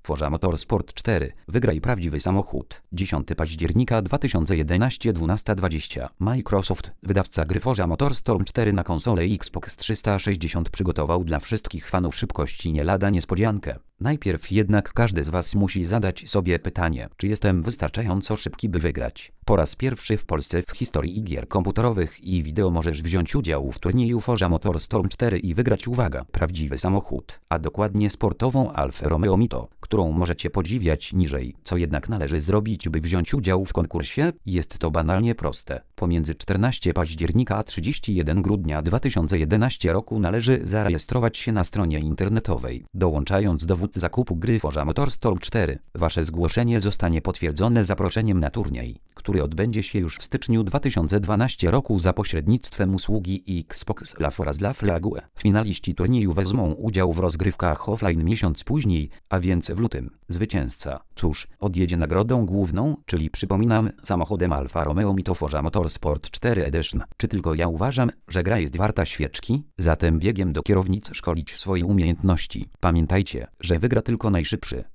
Forza Motorsport 4. Wygraj prawdziwy samochód. 10 października 2011 12:20. Microsoft, wydawca gry Forza Motorstorm 4 na konsolę Xbox 360 przygotował dla wszystkich fanów szybkości nie lada niespodziankę. Najpierw jednak każdy z Was musi zadać sobie pytanie, czy jestem wystarczająco szybki, by wygrać. Po raz pierwszy w Polsce w historii gier komputerowych i wideo możesz wziąć udział w turnieju Forza Motorstorm 4 i wygrać, uwaga, prawdziwy samochód, a dokładnie sportową Alfę Romeo Mito, którą możecie podziwiać niżej. Co jednak należy zrobić, by wziąć udział w konkursie? Jest to banalnie proste. Pomiędzy 14 października a 31 grudnia 2011 roku należy zarejestrować się na stronie internetowej, dołączając dowód zakupu gry Forza Motorstorm 4. Wasze zgłoszenie zostanie potwierdzone zaproszeniem na turniej, który odbędzie się już w styczniu 2012 roku za pośrednictwem usługi Xbox Live oraz La Flague. Finaliści turnieju wezmą udział w rozgrywkach offline miesiąc później, a więc w lutym. Zwycięzca, cóż, odjedzie nagrodą główną, czyli przypominam, samochodem Alfa Romeo Mito Forza Motorsport 4 Edition. Czy tylko ja uważam, że gra jest warta świeczki? Zatem biegiem do kierownic szkolić swoje umiejętności. Pamiętajcie, że wygra tylko najszybszy.